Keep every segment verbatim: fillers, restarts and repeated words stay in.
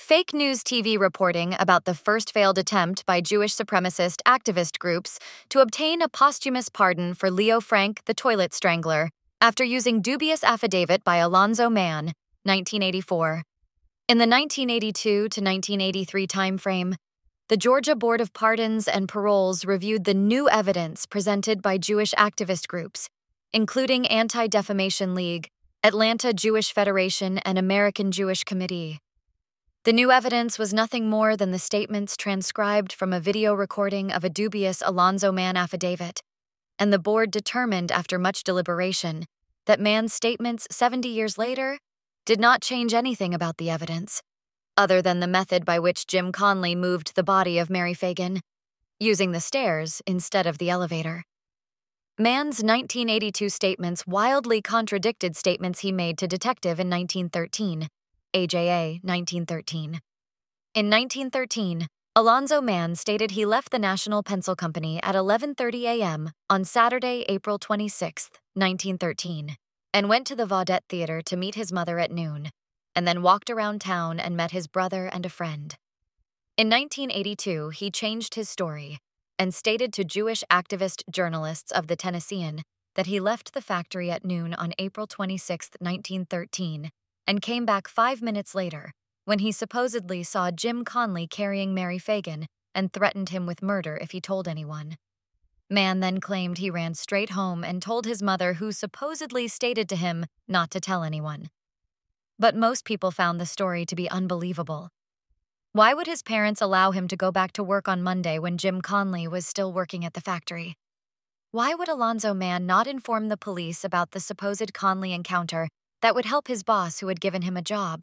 Fake news T V reporting about the first failed attempt by Jewish supremacist activist groups to obtain a posthumous pardon for Leo Frank, the toilet strangler, after using dubious affidavit by Alonzo Mann, nineteen eighty-four. In the nineteen eighty-two to nineteen eighty-three timeframe, the Georgia Board of Pardons and Paroles reviewed the new evidence presented by Jewish activist groups, including Anti-Defamation League, Atlanta Jewish Federation, and American Jewish Committee. The new evidence was nothing more than the statements transcribed from a video recording of a dubious Alonzo Mann affidavit, and the board determined after much deliberation that Mann's statements seventy years later did not change anything about the evidence, other than the method by which Jim Conley moved the body of Mary Fagan, using the stairs instead of the elevator. Mann's nineteen eighty-two statements wildly contradicted statements he made to detective in nineteen thirteen. A J A nineteen thirteen. In nineteen thirteen, Alonzo Mann stated he left the National Pencil Company at eleven thirty a m on Saturday, April twenty-sixth, nineteen thirteen, and went to the Vaudette Theater to meet his mother at noon, and then walked around town and met his brother and a friend. In nineteen eighty-two, he changed his story and stated to Jewish activist journalists of the Tennessean that he left the factory at noon on April twenty-sixth, nineteen thirteen, and came back five minutes later, when he supposedly saw Jim Conley carrying Mary Fagan and threatened him with murder if he told anyone. Mann then claimed he ran straight home and told his mother, who supposedly stated to him not to tell anyone. But most people found the story to be unbelievable. Why would his parents allow him to go back to work on Monday when Jim Conley was still working at the factory? Why would Alonzo Mann not inform the police about the supposed Conley encounter that would help his boss who had given him a job?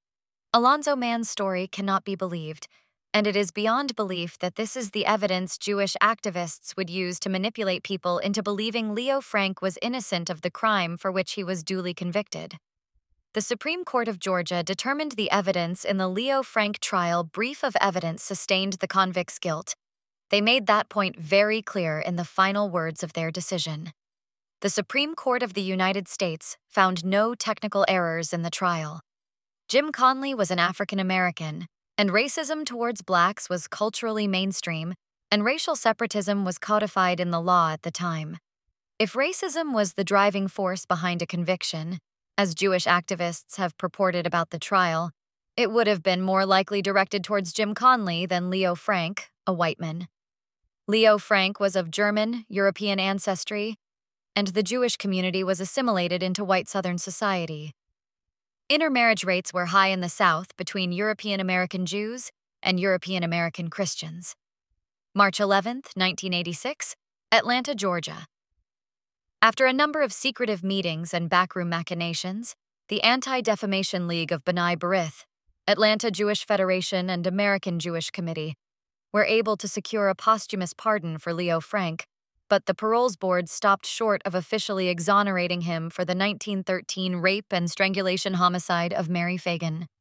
Alonzo Mann's story cannot be believed, and it is beyond belief that this is the evidence Jewish activists would use to manipulate people into believing Leo Frank was innocent of the crime for which he was duly convicted. The Supreme Court of Georgia determined the evidence in the Leo Frank trial brief of evidence sustained the convict's guilt. They made that point very clear in the final words of their decision. The Supreme Court of the United States found no technical errors in the trial. Jim Conley was an African American, and racism towards blacks was culturally mainstream, and racial separatism was codified in the law at the time. If racism was the driving force behind a conviction, as Jewish activists have purported about the trial, it would have been more likely directed towards Jim Conley than Leo Frank, a white man. Leo Frank was of German, European ancestry, and the Jewish community was assimilated into white Southern society. Intermarriage rates were high in the South between European American Jews and European American Christians. March eleventh, nineteen eighty-six, Atlanta, Georgia. After a number of secretive meetings and backroom machinations, the Anti-Defamation League of B'nai B'rith, Atlanta Jewish Federation, and American Jewish Committee were able to secure a posthumous pardon for Leo Frank, but the Paroles Board stopped short of officially exonerating him for the nineteen thirteen rape and strangulation homicide of Mary Fagan.